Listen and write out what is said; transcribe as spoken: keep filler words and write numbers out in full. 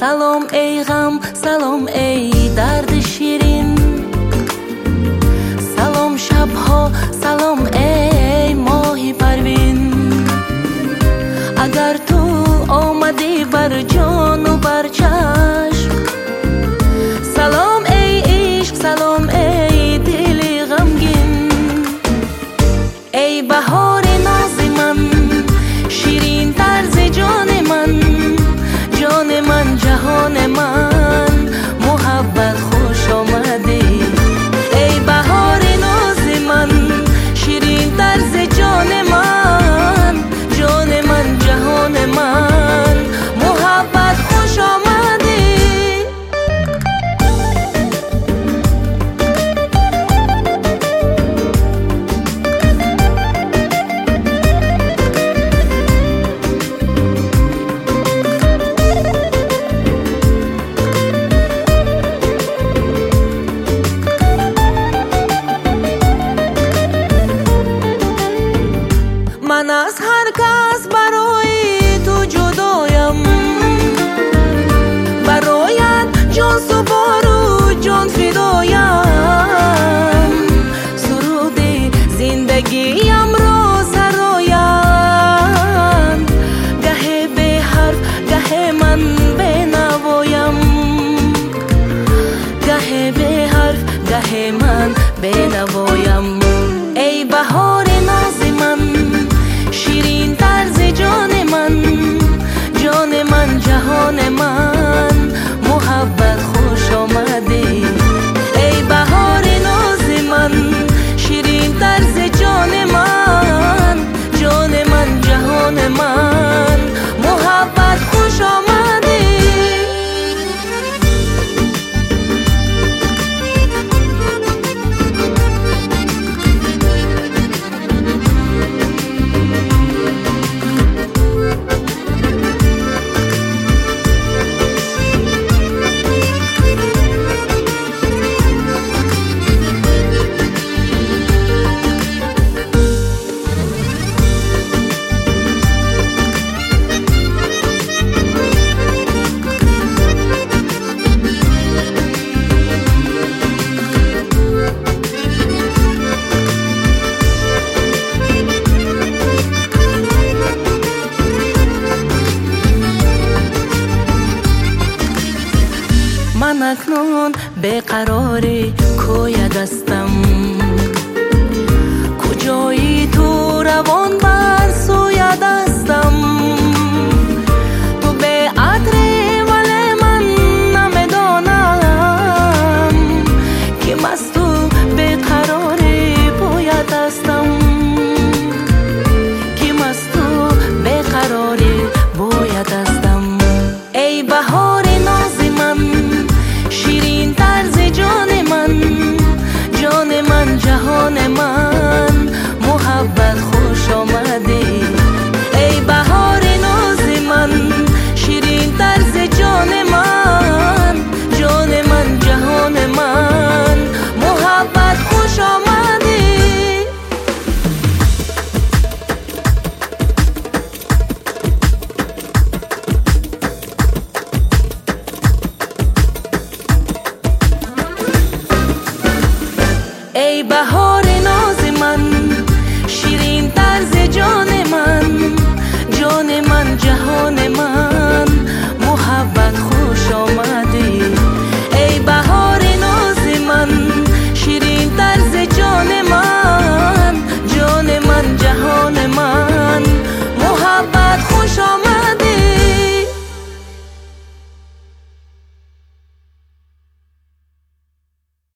سلام ای غم، سلام ای درد شیرین، سلام شبها، سلام ای ماهی پروین. اگر تو آمدی بر جان و بر چشم، سلام ای عشق، سلام ای دل غمگین. ای بهار ناز من، شیرین طرز جان من، جان من، جهان من، محبت خوش آمدی. ای بهار ناز من، شیرین طرز جان من، جان من، جهان من، محبت خوش آمدی. من از هر کس برای تو جدایم، برایت جان سپار و جان فدایم. سرود زندگیم را سرایم، گه به حرف گه من بنوایم، گه به حرف گه من بنوایم. ای بهار ناز من، شیرین طرز جان من، جان من، جهان من، محبت خوش آمدی. ای بهار ناز من، شیرین طرز جان من، جان من، جهان من، محبت خوش آمدی. من اکنون به قرار کویت هستم، کجایی تو روان بر سویت هستم. تو به عطر ولی من نمیدانم که مست و به قرار بویت هستم، که مست و به قرار بویت هستم. ای بهار ناز من، شیرین طرز جان من، جان من، جهان من، محبت خوش آمدی. ای بهار ناز من، شیرین طرز جان من، جان من، جهان من، محبت خوش آمدی. ای بهار